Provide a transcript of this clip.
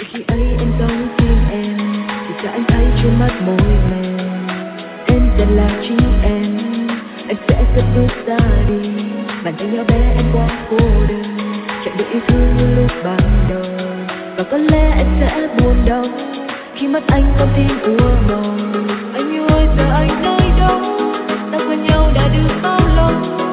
Khi ấy em giấu riêng em thì giờ anh thấy trên mắt môi mềm. Em dần là chính em sẽ cất bước ra đi. Bàn tay nhỏ bé em quá cô đơn, chẳng được yêu thương như lúc ban đầu. Và có lẽ em sẽ buồn đau khi mắt anh con tim úa màu. Anh ơi giờ anh nơi đâu, ta quen nhau đã được bao lâu?